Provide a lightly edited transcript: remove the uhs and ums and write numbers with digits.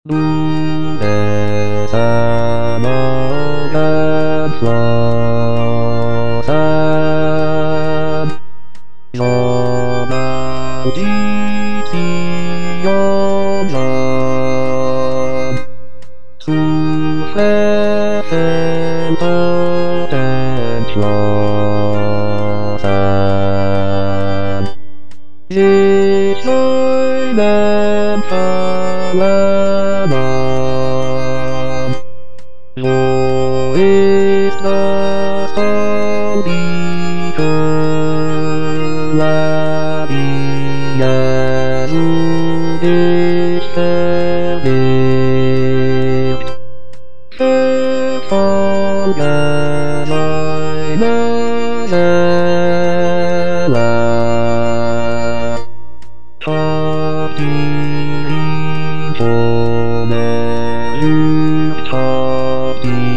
눈에 사망한 서산 저만지 지연전 수회센터 댄서산 이설men 평안함 So is the story Jesu ist verliebt Verfolge seine Seele Tag die Liebe, Tag die